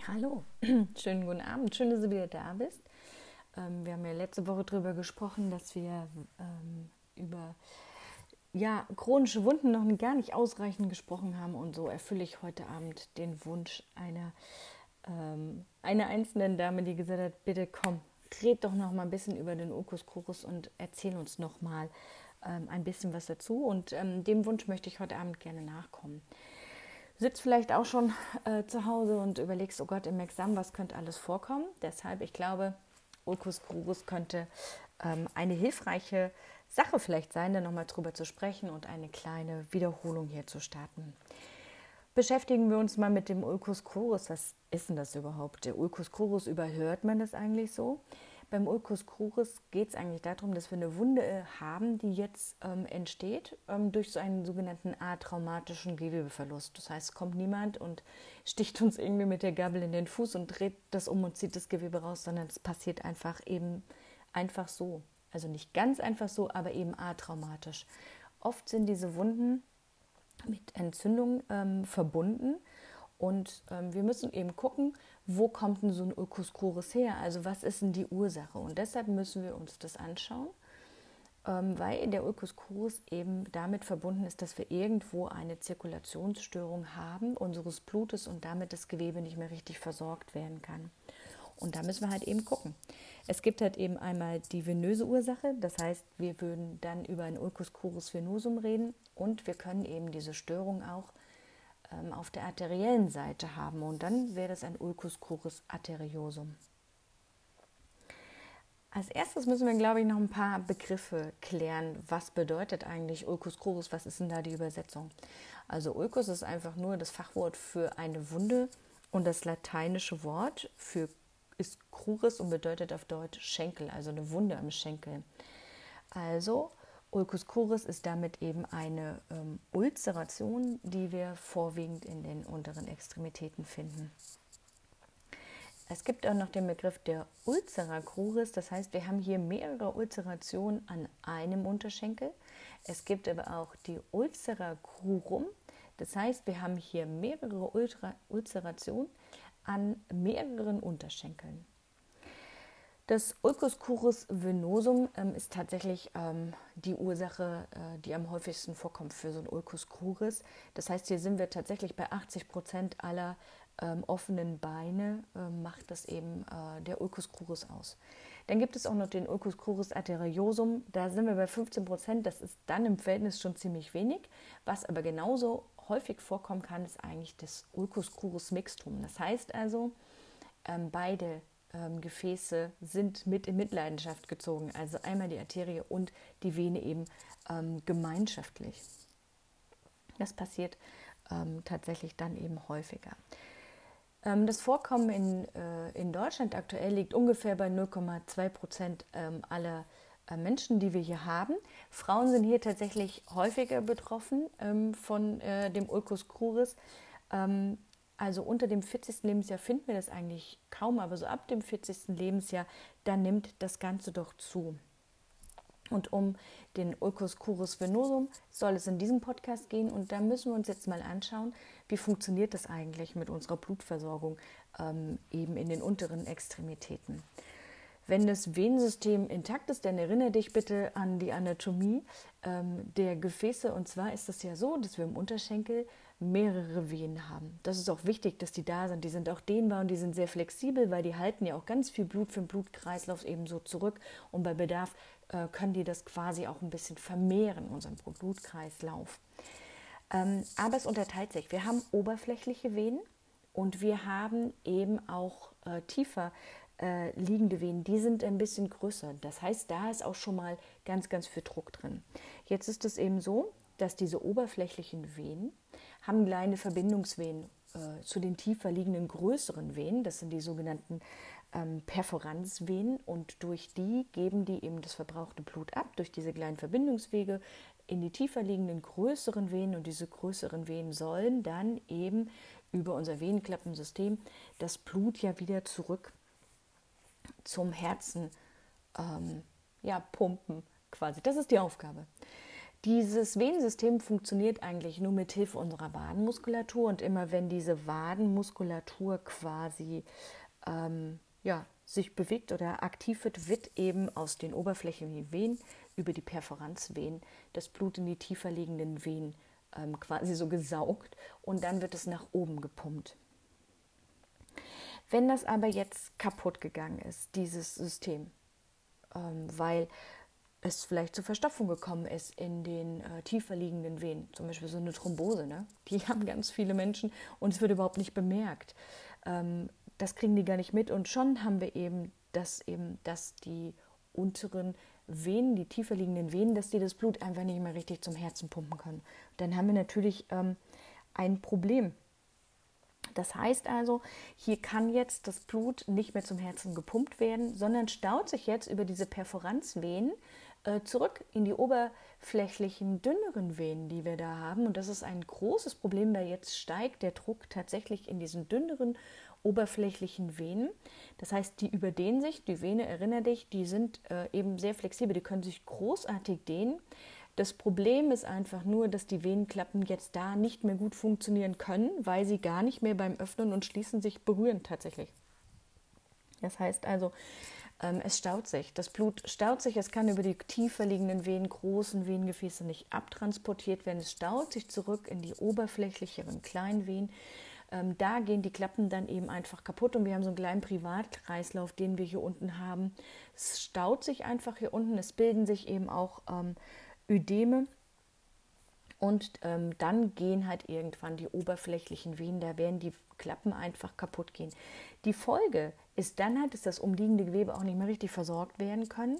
Hallo, schönen guten Abend, schön, dass du wieder da bist. Wir haben ja letzte Woche darüber gesprochen, dass wir über chronische Wunden noch gar nicht ausreichend gesprochen haben, und so erfülle ich heute Abend den Wunsch einer einzelnen Dame, die gesagt hat, bitte komm, red doch noch mal ein bisschen über den Ulcus crurus und erzähl uns noch mal ein bisschen was dazu, und dem Wunsch möchte ich heute Abend gerne nachkommen. Du sitzt vielleicht auch schon zu Hause und überlegst, oh Gott, im Examen, was könnte alles vorkommen? Deshalb, ich glaube, Ulcus crurus könnte eine hilfreiche Sache vielleicht sein, da nochmal drüber zu sprechen und eine kleine Wiederholung hier zu starten. Beschäftigen wir uns mal mit dem Ulcus crurus. Was ist denn das überhaupt? Der Ulcus crurus, überhört man das eigentlich so? Beim Ulcus crurus geht es eigentlich darum, dass wir eine Wunde haben, die jetzt entsteht durch so einen sogenannten atraumatischen Gewebeverlust. Das heißt, es kommt niemand und sticht uns irgendwie mit der Gabel in den Fuß und dreht das um und zieht das Gewebe raus, sondern es passiert einfach so. Also nicht ganz einfach so, aber eben atraumatisch. Oft sind diese Wunden mit Entzündung verbunden. Und wir müssen eben gucken, wo kommt denn so ein Ulcus crurus her? Also was ist denn die Ursache? Und deshalb müssen wir uns das anschauen, weil der Ulcus crurus eben damit verbunden ist, dass wir irgendwo eine Zirkulationsstörung haben unseres Blutes und damit das Gewebe nicht mehr richtig versorgt werden kann. Und da müssen wir halt eben gucken. Es gibt halt eben einmal die venöse Ursache, das heißt, wir würden dann über ein Ulcus crurus venosum reden, und wir können eben diese Störung auch auf der arteriellen Seite haben, und dann wäre das ein Ulcus crurus arteriosum. Als erstes müssen wir, glaube ich, noch ein paar Begriffe klären. Was bedeutet eigentlich Ulcus crurus? Was ist denn da die Übersetzung? Also Ulcus ist einfach nur das Fachwort für eine Wunde, und das lateinische Wort für ist crurus und bedeutet auf Deutsch Schenkel, also eine Wunde am Schenkel. Also Ulcus crurus ist damit eben eine Ulzeration, die wir vorwiegend in den unteren Extremitäten finden. Es gibt auch noch den Begriff der Ulcera cruris, das heißt, wir haben hier mehrere Ulcerationen an einem Unterschenkel. Es gibt aber auch die Ulcera crurum, das heißt, wir haben hier mehrere Ulcerationen an mehreren Unterschenkeln. Das Ulcus crurus venosum ist tatsächlich die Ursache, die am häufigsten vorkommt für so ein Ulcus crurus. Das heißt, hier sind wir tatsächlich bei 80% aller offenen Beine, macht das eben der Ulcus crurus aus. Dann gibt es auch noch den Ulcus crurus arteriosum, da sind wir bei 15%, das ist dann im Verhältnis schon ziemlich wenig. Was aber genauso häufig vorkommen kann, ist eigentlich das Ulcus crurus mixtum. Das heißt also, beide Gefäße sind mit in Mitleidenschaft gezogen, also einmal die Arterie und die Vene eben gemeinschaftlich. Das passiert tatsächlich dann eben häufiger. Das Vorkommen in Deutschland aktuell liegt ungefähr bei 0,2% aller Menschen, die wir hier haben. Frauen sind hier tatsächlich häufiger betroffen von dem Ulcus crurus. Also unter dem 40. Lebensjahr finden wir das eigentlich kaum, aber so ab dem 40. Lebensjahr, dann nimmt das Ganze doch zu. Und um den Ulcus crurus venosum soll es in diesem Podcast gehen, und da müssen wir uns jetzt mal anschauen, wie funktioniert das eigentlich mit unserer Blutversorgung eben in den unteren Extremitäten. Wenn das Venensystem intakt ist, dann erinnere dich bitte an die Anatomie der Gefäße. Und zwar ist es ja so, dass wir im Unterschenkel mehrere Venen haben. Das ist auch wichtig, dass die da sind. Die sind auch dehnbar und die sind sehr flexibel, weil die halten ja auch ganz viel Blut für den Blutkreislauf eben so zurück. Und bei Bedarf können die das quasi auch ein bisschen vermehren, unseren Blutkreislauf. Aber es unterteilt sich. Wir haben oberflächliche Venen und wir haben eben auch tiefer liegende Venen, die sind ein bisschen größer. Das heißt, da ist auch schon mal ganz, ganz viel Druck drin. Jetzt ist es eben so, dass diese oberflächlichen Venen haben kleine Verbindungsvenen zu den tiefer liegenden größeren Venen. Das sind die sogenannten Perforanzvenen, und durch die geben die eben das verbrauchte Blut ab, durch diese kleinen Verbindungswege in die tiefer liegenden größeren Venen, und diese größeren Venen sollen dann eben über unser Venenklappensystem das Blut ja wieder zurück zum Herzen pumpen quasi. Das ist die Aufgabe. Dieses Venensystem funktioniert eigentlich nur mit Hilfe unserer Wadenmuskulatur, und immer wenn diese Wadenmuskulatur quasi sich bewegt oder aktiv wird eben aus den oberflächlichen Venen über die Perforanzvenen das Blut in die tiefer liegenden Venen quasi so gesaugt, und dann wird es nach oben gepumpt. Wenn das aber jetzt kaputt gegangen ist, dieses System, weil es vielleicht zur Verstopfung gekommen ist in den tiefer liegenden Venen, zum Beispiel so eine Thrombose, ne? Die haben ganz viele Menschen und es wird überhaupt nicht bemerkt. Das kriegen die gar nicht mit, und schon haben wir dass die unteren Venen, die tiefer liegenden Venen, dass die das Blut einfach nicht mehr richtig zum Herzen pumpen können. Dann haben wir natürlich ein Problem. Das heißt also, hier kann jetzt das Blut nicht mehr zum Herzen gepumpt werden, sondern staut sich jetzt über diese Perforanzvenen zurück in die oberflächlichen, dünneren Venen, die wir da haben. Und das ist ein großes Problem, weil jetzt steigt der Druck tatsächlich in diesen dünneren, oberflächlichen Venen. Das heißt, die überdehnen sich. Die Vene, erinnere dich, die sind eben sehr flexibel, die können sich großartig dehnen. Das Problem ist einfach nur, dass die Venenklappen jetzt da nicht mehr gut funktionieren können, weil sie gar nicht mehr beim Öffnen und Schließen sich berühren tatsächlich. Das heißt also, es staut sich. Das Blut staut sich, es kann über die tiefer liegenden Venen, großen Venengefäße nicht abtransportiert werden. Es staut sich zurück in die oberflächlicheren kleinen Venen. Da gehen die Klappen dann eben einfach kaputt, und wir haben so einen kleinen Privatkreislauf, den wir hier unten haben. Es staut sich einfach hier unten, es bilden sich eben auch Ödeme, und dann gehen halt irgendwann die oberflächlichen Venen, da werden die Klappen einfach kaputt gehen. Die Folge ist dann halt, dass das umliegende Gewebe auch nicht mehr richtig versorgt werden können,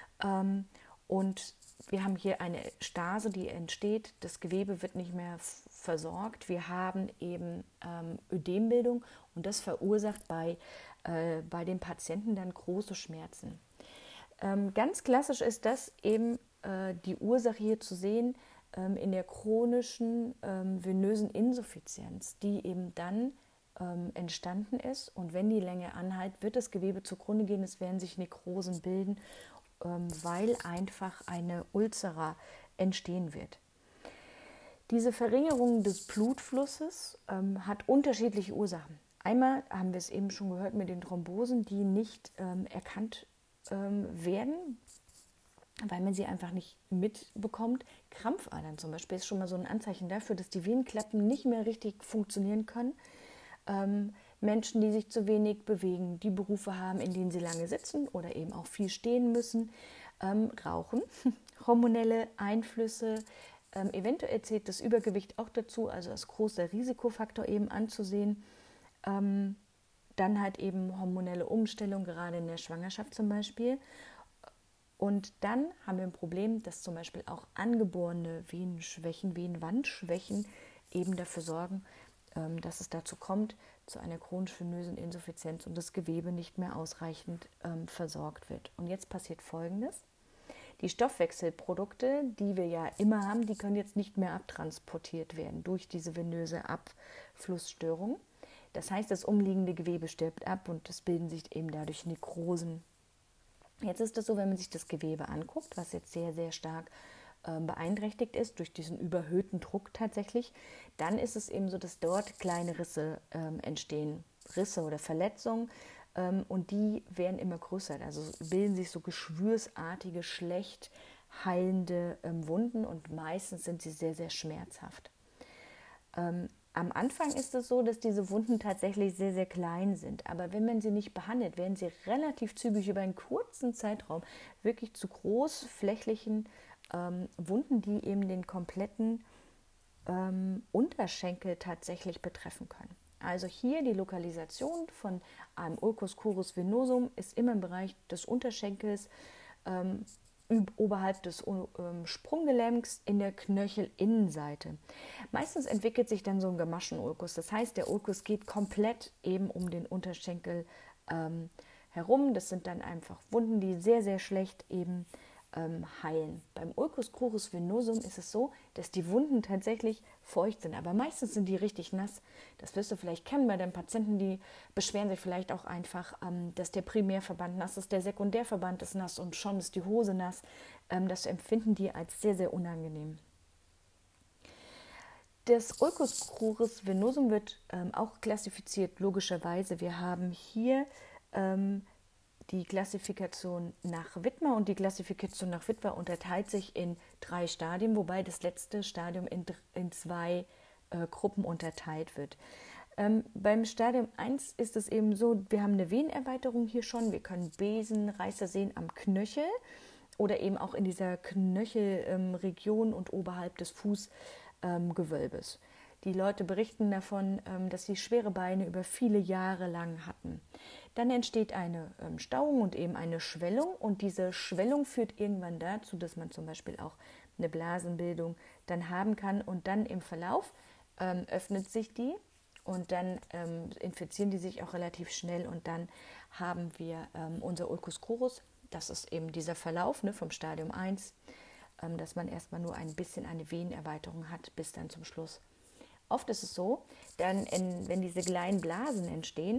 und wir haben hier eine Stase, die entsteht, das Gewebe wird nicht mehr versorgt, wir haben eben Ödembildung, und das verursacht bei den Patienten dann große Schmerzen. Ganz klassisch ist das eben die Ursache hier zu sehen in der chronischen venösen Insuffizienz, die eben dann entstanden ist, und wenn die länger anhält, wird das Gewebe zugrunde gehen, es werden sich Nekrosen bilden, weil einfach eine Ulcera entstehen wird. Diese Verringerung des Blutflusses hat unterschiedliche Ursachen. Einmal haben wir es eben schon gehört mit den Thrombosen, die nicht erkannt werden, weil man sie einfach nicht mitbekommt. Krampfadern zum Beispiel ist schon mal so ein Anzeichen dafür, dass die Venenklappen nicht mehr richtig funktionieren können. Menschen, die sich zu wenig bewegen, die Berufe haben, in denen sie lange sitzen oder eben auch viel stehen müssen, Rauchen, hormonelle Einflüsse, eventuell zählt das Übergewicht auch dazu, also als großer Risikofaktor eben anzusehen. Dann halt eben hormonelle Umstellung, gerade in der Schwangerschaft zum Beispiel. Und dann haben wir ein Problem, dass zum Beispiel auch angeborene Venenschwächen, Venenwandschwächen eben dafür sorgen, dass es dazu kommt, zu einer chronisch-venösen Insuffizienz und das Gewebe nicht mehr ausreichend versorgt wird. Und jetzt passiert Folgendes. Die Stoffwechselprodukte, die wir ja immer haben, die können jetzt nicht mehr abtransportiert werden durch diese venöse Abflussstörung. Das heißt, das umliegende Gewebe stirbt ab und es bilden sich eben dadurch Nekrosen. Jetzt ist es so, wenn man sich das Gewebe anguckt, was jetzt sehr, sehr stark beeinträchtigt ist durch diesen überhöhten Druck tatsächlich, dann ist es eben so, dass dort kleine Risse entstehen, Risse oder Verletzungen, und die werden immer größer. Also bilden sich so geschwürsartige, schlecht heilende Wunden, und meistens sind sie sehr, sehr schmerzhaft. Am Anfang ist es so, dass diese Wunden tatsächlich sehr, sehr klein sind. Aber wenn man sie nicht behandelt, werden sie relativ zügig über einen kurzen Zeitraum wirklich zu großflächlichen Wunden, die eben den kompletten Unterschenkel tatsächlich betreffen können. Also hier die Lokalisation von einem Ulcus crurus venosum ist immer im Bereich des Unterschenkels, oberhalb des Sprunggelenks in der Knöchelinnenseite. Meistens entwickelt sich dann so ein Gamaschen-Ulkus. Das heißt, der Ulkus geht komplett eben um den Unterschenkel herum. Das sind dann einfach Wunden, die sehr, sehr schlecht eben heilen. Beim Ulcus crurus venosum ist es so, dass die Wunden tatsächlich feucht sind, aber meistens sind die richtig nass. Das wirst du vielleicht kennen bei den Patienten, die beschweren sich vielleicht auch einfach, dass der Primärverband nass ist, der Sekundärverband ist nass und schon ist die Hose nass. Das empfinden die als sehr, sehr unangenehm. Das Ulcus crurus venosum wird auch klassifiziert, logischerweise. Wir haben hier die Klassifikation nach Widmer, und die Klassifikation nach Widmer unterteilt sich in 3 Stadien, wobei das letzte Stadium in 2 Gruppen unterteilt wird. Beim Stadium 1 ist es eben so, wir haben eine Venenerweiterung hier schon, wir können Besenreißer sehen am Knöchel oder eben auch in dieser Knöchelregion und oberhalb des Fußgewölbes. Die Leute berichten davon, dass sie schwere Beine über viele Jahre lang hatten. Dann entsteht eine Stauung und eben eine Schwellung, und diese Schwellung führt irgendwann dazu, dass man zum Beispiel auch eine Blasenbildung dann haben kann, und dann im Verlauf öffnet sich die, und dann infizieren die sich auch relativ schnell, und dann haben wir unser Ulcus crurus. Das ist eben dieser Verlauf, ne, vom Stadium 1, dass man erstmal nur ein bisschen eine Venenerweiterung hat, bis dann zum Schluss. Oft ist es so, dann, wenn diese kleinen Blasen entstehen,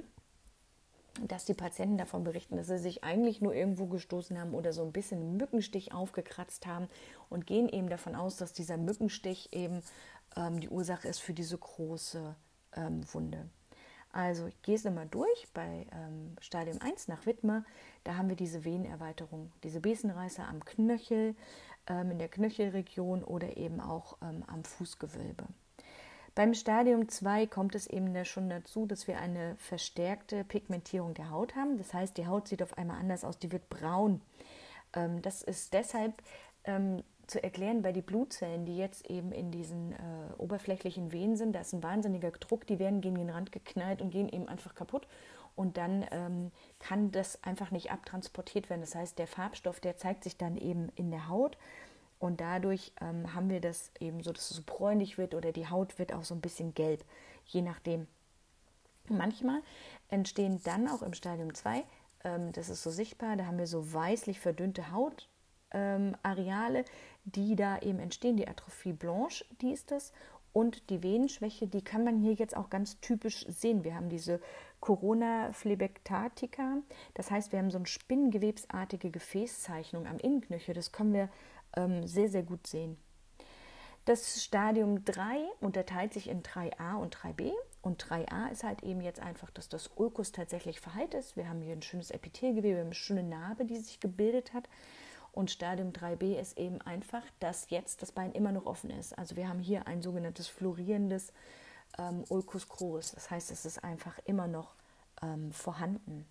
dass die Patienten davon berichten, dass sie sich eigentlich nur irgendwo gestoßen haben oder so ein bisschen einen Mückenstich aufgekratzt haben, und gehen eben davon aus, dass dieser Mückenstich eben die Ursache ist für diese große Wunde. Also ich gehe es nochmal durch. Bei Stadium 1 nach Widmer, da haben wir diese Venenerweiterung, diese Besenreißer am Knöchel, in der Knöchelregion oder eben auch am Fußgewölbe. Beim Stadium 2 kommt es eben schon dazu, dass wir eine verstärkte Pigmentierung der Haut haben. Das heißt, die Haut sieht auf einmal anders aus, die wird braun. Das ist deshalb zu erklären, weil die Blutzellen, die jetzt eben in diesen oberflächlichen Venen sind, da ist ein wahnsinniger Druck, die werden gegen den Rand geknallt und gehen eben einfach kaputt. Und dann kann das einfach nicht abtransportiert werden. Das heißt, der Farbstoff, der zeigt sich dann eben in der Haut. Und dadurch haben wir das eben so, dass es so bräunlich wird, oder die Haut wird auch so ein bisschen gelb, je nachdem. Manchmal entstehen dann auch im Stadium 2, das ist so sichtbar, da haben wir so weißlich verdünnte Hautareale, die da eben entstehen. Die Atrophie blanche, die ist das. Und die Venenschwäche, die kann man hier jetzt auch ganz typisch sehen. Wir haben diese Corona phlebectatica, das heißt, wir haben so eine spinnengewebsartige Gefäßzeichnung am Innenknöchel. Das können wir sehr, sehr gut sehen. Das Stadium 3 unterteilt sich in 3a und 3b. Und 3a ist halt eben jetzt einfach, dass das Ulcus tatsächlich verheilt ist. Wir haben hier ein schönes Epithelgewebe, eine schöne Narbe, die sich gebildet hat. Und Stadium 3b ist eben einfach, dass jetzt das Bein immer noch offen ist. Also wir haben hier ein sogenanntes florierendes Ulcus crurus. Das heißt, es ist einfach immer noch vorhanden.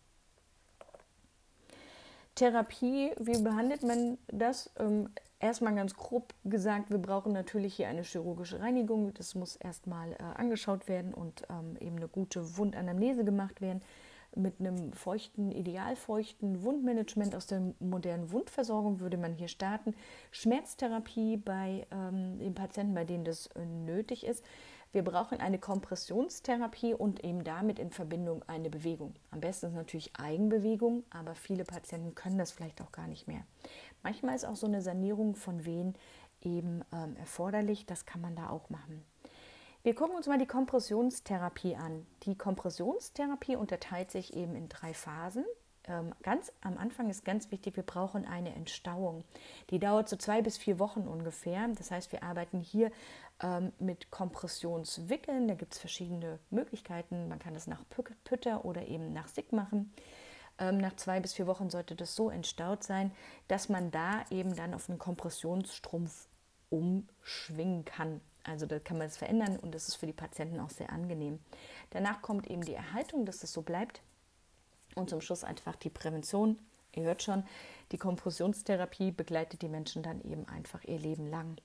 Therapie, wie behandelt man das? Erstmal ganz grob gesagt, wir brauchen natürlich hier eine chirurgische Reinigung. Das muss erstmal angeschaut werden und eben eine gute Wundanamnese gemacht werden. Mit einem feuchten, idealfeuchten Wundmanagement aus der modernen Wundversorgung würde man hier starten. Schmerztherapie bei den Patienten, bei denen das nötig ist. Wir brauchen eine Kompressionstherapie und eben damit in Verbindung eine Bewegung. Am besten ist natürlich Eigenbewegung, aber viele Patienten können das vielleicht auch gar nicht mehr. Manchmal ist auch so eine Sanierung von Venen eben erforderlich. Das kann man da auch machen. Wir gucken uns mal die Kompressionstherapie an. Die Kompressionstherapie unterteilt sich eben in 3 Phasen. Ganz am Anfang ist ganz wichtig, wir brauchen eine Entstauung. Die dauert so 2 bis 4 Wochen ungefähr. Das heißt, wir arbeiten hier mit Kompressionswickeln. Da gibt es verschiedene Möglichkeiten. Man kann das nach Pütter oder eben nach Sick machen. Nach 2 bis 4 Wochen sollte das so entstaut sein, dass man da eben dann auf einen Kompressionsstrumpf umschwingen kann. Also da kann man es verändern, und das ist für die Patienten auch sehr angenehm. Danach kommt eben die Erhaltung, dass es so bleibt. Und zum Schluss einfach die Prävention. Ihr hört schon, die Kompressionstherapie begleitet die Menschen dann eben einfach ihr Leben lang.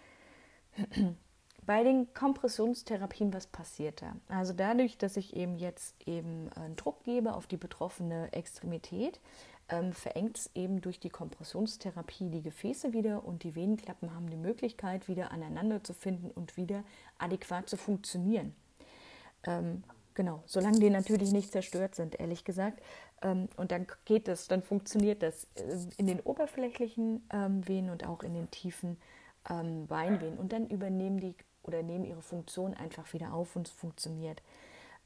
Bei den Kompressionstherapien, was passiert da? Also dadurch, dass ich eben jetzt eben einen Druck gebe auf die betroffene Extremität, verengt es eben durch die Kompressionstherapie die Gefäße wieder, und die Venenklappen haben die Möglichkeit, wieder aneinander zu finden und wieder adäquat zu funktionieren. Genau, solange die natürlich nicht zerstört sind, ehrlich gesagt. Und dann geht es, dann funktioniert das in den oberflächlichen Venen und auch in den tiefen Beinvenen. Und dann übernehmen die oder nehmen ihre Funktion einfach wieder auf, und es funktioniert.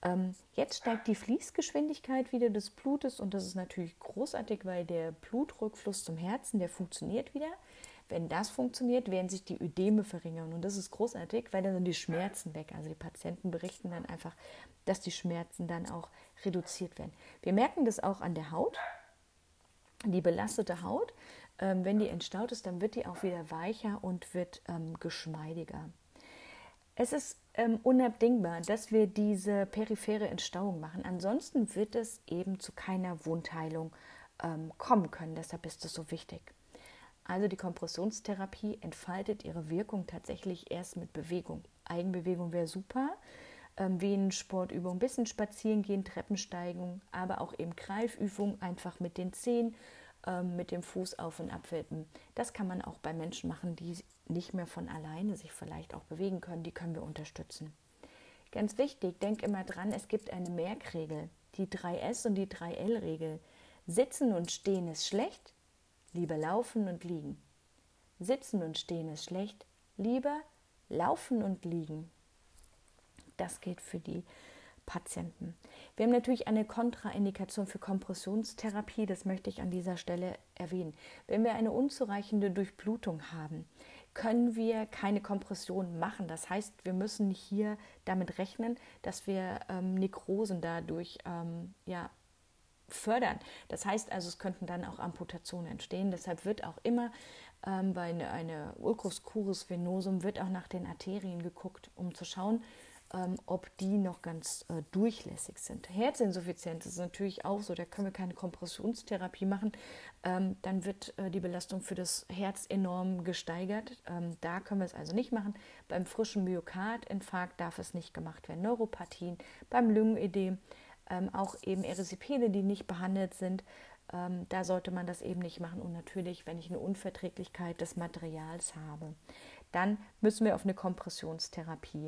Jetzt steigt die Fließgeschwindigkeit wieder des Blutes und das ist natürlich großartig, weil der Blutrückfluss zum Herzen, der funktioniert wieder. Wenn das funktioniert, werden sich die Ödeme verringern und das ist großartig, weil dann sind die Schmerzen weg. Also die Patienten berichten dann einfach, dass die Schmerzen dann auch reduziert werden. Wir merken das auch an der Haut, die belastete Haut. Wenn die entstaut ist, dann wird die auch wieder weicher und wird geschmeidiger. Es ist unabdingbar, dass wir diese periphere Entstauung machen. Ansonsten wird es eben zu keiner Wundheilung kommen können. Deshalb ist es so wichtig. Also die Kompressionstherapie entfaltet ihre Wirkung tatsächlich erst mit Bewegung. Eigenbewegung wäre super, Venensportübung, ein bisschen spazieren gehen, Treppensteigung, aber auch eben Greifübung, einfach mit den Zehen, mit dem Fuß auf und ab wippen. Das kann man auch bei Menschen machen, die nicht mehr von alleine sich vielleicht auch bewegen können. Die können wir unterstützen. Ganz wichtig, denk immer dran, es gibt eine Merkregel, die 3S und die 3L-Regel. Sitzen und stehen ist schlecht, lieber laufen und liegen. Sitzen und stehen ist schlecht, lieber laufen und liegen. Das gilt für die Patienten. Wir haben natürlich eine Kontraindikation für Kompressionstherapie, das möchte ich an dieser Stelle erwähnen. Wenn wir eine unzureichende Durchblutung haben, können wir keine Kompression machen. Das heißt, wir müssen hier damit rechnen, dass wir Nekrosen dadurch fördern. Das heißt also, es könnten dann auch Amputationen entstehen. Deshalb wird auch immer bei einer Ulcus crurus venosum wird auch nach den Arterien geguckt, um zu schauen, ob die noch ganz durchlässig sind. Herzinsuffizienz ist natürlich auch so, da können wir keine Kompressionstherapie machen. Dann wird die Belastung für das Herz enorm gesteigert. Da können wir es also nicht machen. Beim frischen Myokardinfarkt darf es nicht gemacht werden. Neuropathien, beim Lungenödem, auch eben Erysipeele, die nicht behandelt sind. Da sollte man das eben nicht machen. Und natürlich, wenn ich eine Unverträglichkeit des Materials habe, dann müssen wir auf eine Kompressionstherapie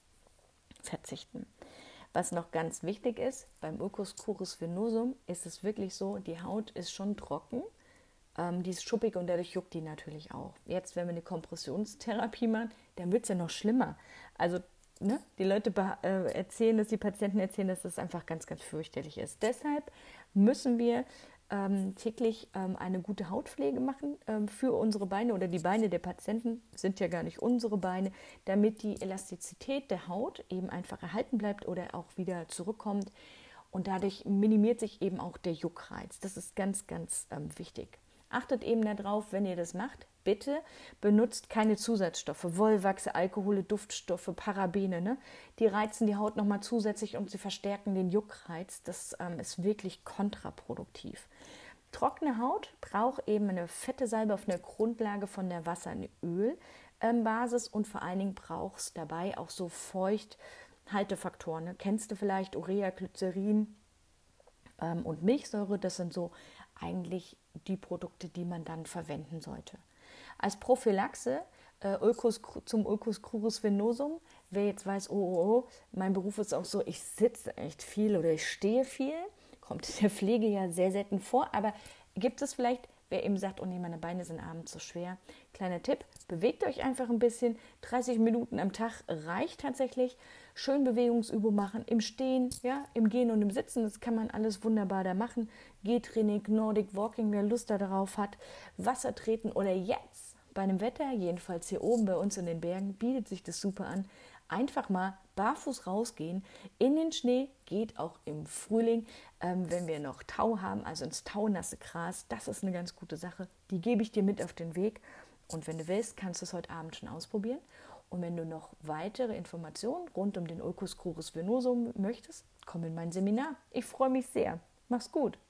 verzichten. Was noch ganz wichtig ist, beim Ulcus crurus venosum ist es wirklich so, die Haut ist schon trocken, die ist schuppig und dadurch juckt die natürlich auch. Jetzt, wenn wir eine Kompressionstherapie machen, dann wird es ja noch schlimmer. Also die Leute erzählen, dass die Patienten erzählen, dass das einfach ganz, ganz fürchterlich ist. Deshalb müssen wir täglich eine gute Hautpflege machen für unsere Beine oder die Beine der Patienten sind ja gar nicht unsere Beine, damit die Elastizität der Haut eben einfach erhalten bleibt oder auch wieder zurückkommt und dadurch minimiert sich eben auch der Juckreiz. Das ist ganz, ganz wichtig. Achtet eben darauf, wenn ihr das macht, bitte benutzt keine Zusatzstoffe, Wollwachse, Alkohole, Duftstoffe, Parabene. Ne? Die reizen die Haut nochmal zusätzlich und sie verstärken den Juckreiz. Das ist wirklich kontraproduktiv. Trockene Haut braucht eben eine fette Salbe auf einer Grundlage von der Wasser- und Ölbasis und vor allen Dingen braucht es dabei auch so Feuchthaltefaktoren. Ne? Kennst du vielleicht Urea, Glycerin und Milchsäure? Das sind so eigentlich die Produkte, die man dann verwenden sollte. Als Prophylaxe zum Ulcus crurus venosum, wer jetzt weiß, mein Beruf ist auch so, ich sitze echt viel oder ich stehe viel, kommt in der Pflege ja sehr selten vor, aber gibt es vielleicht, wer eben sagt, oh nee, meine Beine sind abends so schwer. Kleiner Tipp, bewegt euch einfach ein bisschen, 30 Minuten am Tag reicht tatsächlich. Schön Bewegungsübung machen, im Stehen, ja, im Gehen und im Sitzen, das kann man alles wunderbar da machen. Gehtraining, Nordic Walking, wer Lust darauf hat, Wasser treten oder jetzt bei einem Wetter, jedenfalls hier oben bei uns in den Bergen, bietet sich das super an. Einfach mal barfuß rausgehen in den Schnee, geht auch im Frühling, wenn wir noch Tau haben, also ins taunasse Gras, das ist eine ganz gute Sache. Die gebe ich dir mit auf den Weg und wenn du willst, kannst du es heute Abend schon ausprobieren. Und wenn du noch weitere Informationen rund um den Ulcus crurus venosum möchtest, komm in mein Seminar. Ich freue mich sehr. Mach's gut.